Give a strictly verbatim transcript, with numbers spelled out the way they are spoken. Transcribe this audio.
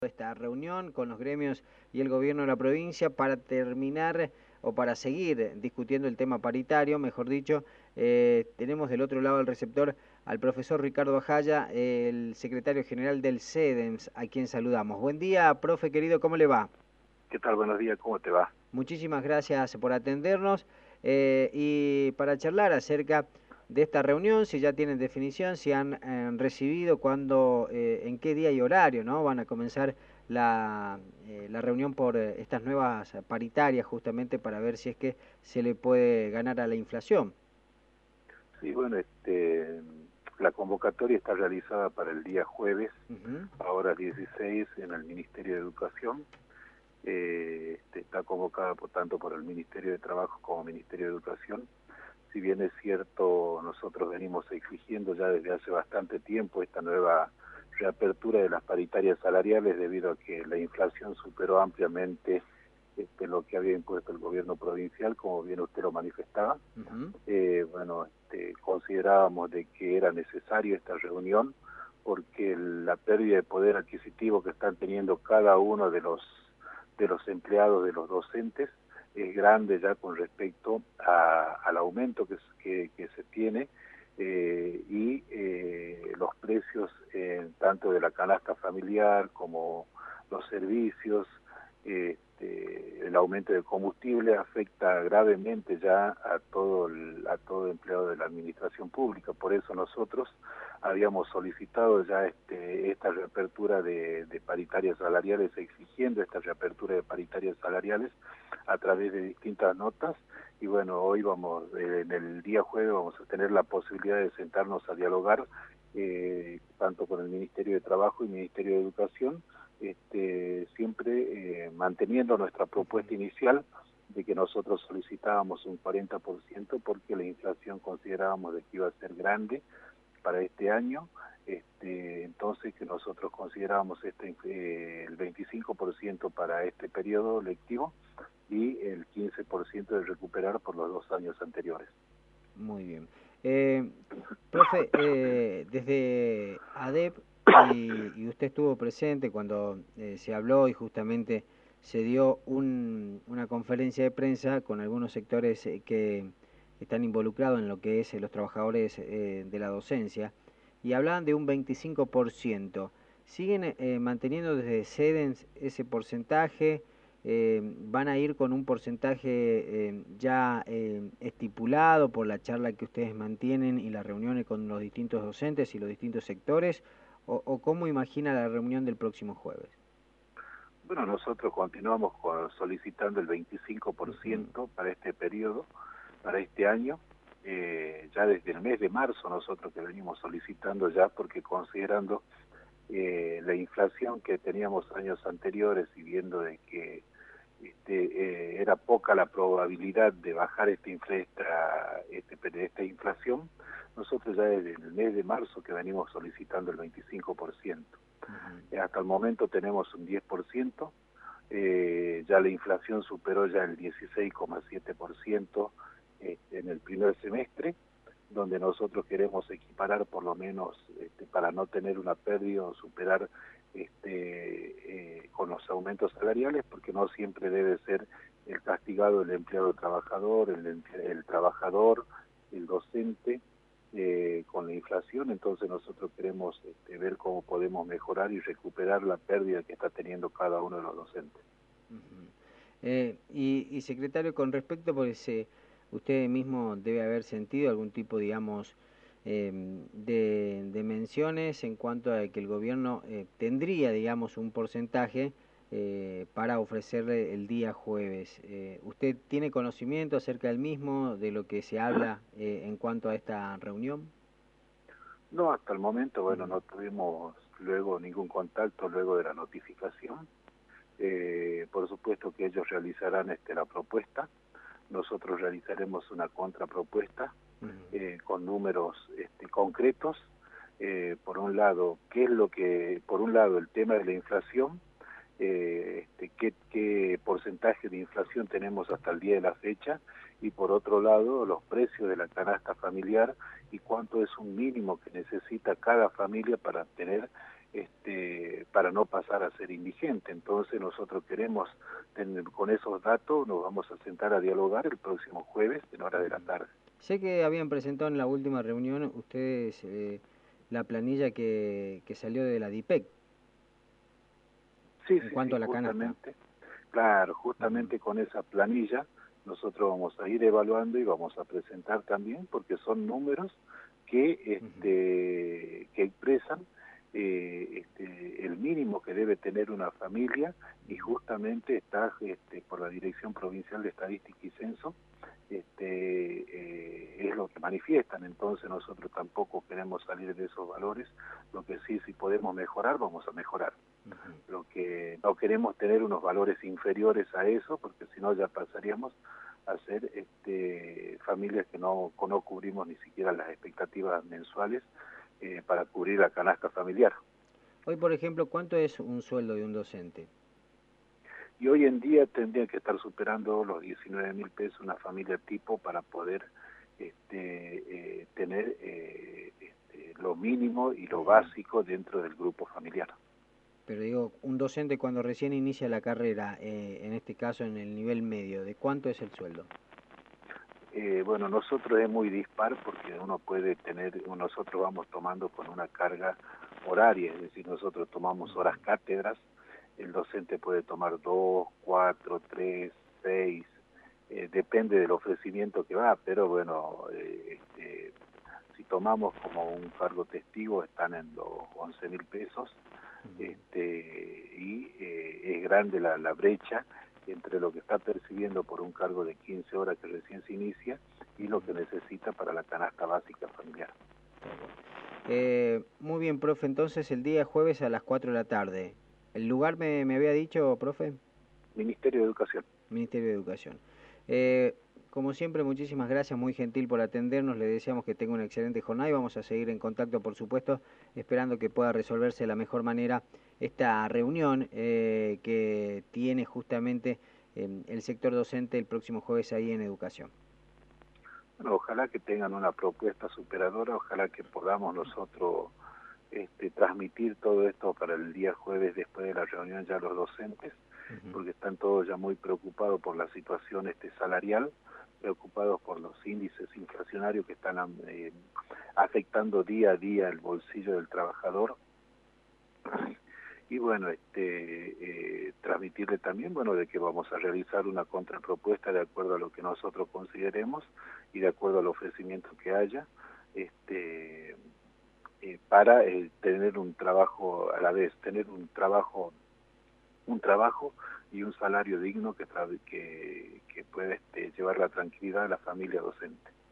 esta reunión con los gremios y el gobierno de la provincia para terminar o para seguir discutiendo el tema paritario, mejor dicho. Eh, tenemos del otro lado del receptor al profesor Ricardo Ajaya, el secretario general del CEDENS, a quien saludamos. Buen día, profe querido, ¿cómo le va? ¿Qué tal? Buenos días, ¿cómo te va? Muchísimas gracias por atendernos eh, y para charlar acerca de esta reunión, si ya tienen definición, si han eh, recibido, cuándo, eh, en qué día y horario, ¿no? Van a comenzar la, eh, la reunión por eh, estas nuevas paritarias, justamente para ver si es que se le puede ganar a la inflación. Sí, bueno, este, la convocatoria está realizada para el día jueves, Uh-huh. ahora dieciséis, en el Ministerio de Educación. Eh, este, está convocada por tanto por el Ministerio de Trabajo como Ministerio de Educación. Si bien es cierto, nosotros venimos exigiendo ya desde hace bastante tiempo esta nueva reapertura de las paritarias salariales debido a que la inflación superó ampliamente este, lo que había impuesto el gobierno provincial, como bien usted lo manifestaba. Uh-huh. Eh, bueno, este, considerábamos de que era necesaria esta reunión porque la pérdida de poder adquisitivo que están teniendo cada uno de los de los empleados, de los docentes, es grande ya con respecto a, al aumento que, que, que se tiene eh, y eh, los precios eh, tanto de la canasta familiar como los servicios. Eh, este, el aumento de combustible afecta gravemente ya a todo el, a todo empleado de la administración pública. Por eso nosotros habíamos solicitado ya este, esta reapertura de, de paritarias salariales, exigiendo esta reapertura de paritarias salariales a través de distintas notas. Y bueno, hoy vamos, eh, en el día jueves vamos a tener la posibilidad de sentarnos a dialogar eh, tanto con el Ministerio de Trabajo y el Ministerio de Educación, este, siempre eh, manteniendo nuestra propuesta inicial de que nosotros solicitábamos un cuarenta por ciento porque la inflación considerábamos de que iba a ser grande para este año, este, entonces que nosotros considerábamos este, eh, el veinticinco por ciento para este periodo lectivo y el quince por ciento de recuperar por los dos años anteriores. Muy bien. Eh, profe, eh, desde ADEP, y, y usted estuvo presente cuando eh, se habló y justamente se dio un, una conferencia de prensa con algunos sectores eh, que están involucrados en lo que es eh, los trabajadores eh, de la docencia, y hablaban de un veinticinco por ciento. ¿Siguen eh, manteniendo desde CEDENS ese porcentaje? Eh, ¿Van a ir con un porcentaje eh, ya eh, estipulado por la charla que ustedes mantienen y las reuniones con los distintos docentes y los distintos sectores? ¿O, o cómo imagina la reunión del próximo jueves? Bueno, nosotros continuamos con, solicitando el veinticinco por ciento uh-huh. para este periodo, para este año. Eh, ya desde el mes de marzo nosotros que venimos solicitando ya, porque considerando eh, la inflación que teníamos años anteriores y viendo de que este, eh, era poca la probabilidad de bajar esta, esta, este, esta inflación, nosotros ya desde el mes de marzo que venimos solicitando el veinticinco por ciento. Uh-huh. Hasta el momento tenemos un diez por ciento, eh, ya la inflación superó ya el dieciséis coma siete por ciento eh, en el primer semestre, donde nosotros queremos equiparar por lo menos este, para no tener una pérdida o superar este, eh, con los aumentos salariales, porque no siempre debe ser el castigado el empleado trabajador, el, el trabajador, el docente, eh, con la inflación. Entonces nosotros queremos este, ver cómo podemos mejorar y recuperar la pérdida que está teniendo cada uno de los docentes. Uh-huh. eh, y, y secretario, con respecto, porque se, usted mismo debe haber sentido algún tipo, digamos, eh, de, de menciones en cuanto a que el gobierno eh, tendría, digamos, un porcentaje eh, para ofrecerle el día jueves. Eh, ¿Usted tiene conocimiento acerca del mismo, de lo que se habla eh, en cuanto a esta reunión? No, hasta el momento, bueno, no tuvimos luego ningún contacto luego de la notificación. Eh, por supuesto que ellos realizarán este, la propuesta, nosotros realizaremos una contrapropuesta uh-huh. eh, con números este, concretos. Eh, por un lado, qué es lo que, por un lado, el tema de la inflación, eh, este, qué, qué porcentaje de inflación tenemos hasta el día de la fecha, y por otro lado, los precios de la canasta familiar y cuánto es un mínimo que necesita cada familia para tener este, para no pasar a ser indigente. Entonces nosotros queremos, tener, con esos datos nos vamos a sentar a dialogar el próximo jueves en hora de la tarde. Sé que habían presentado en la última reunión ustedes eh, la planilla que, que salió de la D I P E C. Sí, en sí, cuanto sí, a la justamente, canasta. claro, justamente uh-huh. con esa planilla nosotros vamos a ir evaluando y vamos a presentar también, porque son números que, este, uh-huh. que expresan eh, este, el mínimo que debe tener una familia, y justamente está este, por la Dirección Provincial de Estadística y Censo, este, eh, es lo que manifiestan. Entonces nosotros tampoco queremos salir de esos valores. Lo que sí, si podemos mejorar, vamos a mejorar. Uh-huh. Lo que no queremos tener unos valores inferiores a eso, porque si no ya pasaríamos a ser este, familias que no, no cubrimos ni siquiera las expectativas mensuales eh, para cubrir la canasta familiar. Hoy, por ejemplo, ¿cuánto es un sueldo de un docente? Y hoy en día tendría que estar superando los diecinueve mil pesos una familia tipo para poder este, eh, tener eh, este, lo mínimo y lo básico dentro del grupo familiar. Pero digo, un docente cuando recién inicia la carrera, eh, en este caso en el nivel medio, ¿de cuánto es el sueldo? Eh, bueno, nosotros es muy dispar porque uno puede tener, nosotros vamos tomando con una carga horaria, es decir, nosotros tomamos horas cátedras, el docente puede tomar dos, cuatro, tres, seis, eh, depende del ofrecimiento que va, pero bueno, eh, este, si tomamos como un cargo testigo están en los once mil pesos, este, y eh, es grande la, la brecha entre lo que está percibiendo por un cargo de quince horas que recién se inicia y lo que necesita para la canasta básica familiar. Eh, muy bien, profe, entonces el día jueves a las cuatro de la tarde. ¿El lugar me, me había dicho, profe? Ministerio de Educación. Ministerio de Educación. Eh, como siempre, muchísimas gracias, muy gentil por atendernos, le deseamos que tenga una excelente jornada y vamos a seguir en contacto, por supuesto, esperando que pueda resolverse de la mejor manera esta reunión eh, que tiene justamente eh, el sector docente el próximo jueves ahí en Educación. Bueno, ojalá que tengan una propuesta superadora, ojalá que podamos nosotros este, transmitir todo esto para el día jueves después de la reunión ya los docentes, uh-huh. porque están todos ya muy preocupados por la situación este, salarial, preocupados por los índices inflacionarios que están eh, afectando día a día el bolsillo del trabajador. Y bueno, este, eh, transmitirle también, bueno, de que vamos a realizar una contrapropuesta de acuerdo a lo que nosotros consideremos y de acuerdo al ofrecimiento que haya, este, eh, para eh, tener un trabajo a la vez, tener un trabajo, un trabajo y un salario digno que, que, que pueda este, llevar la tranquilidad a la familia docente.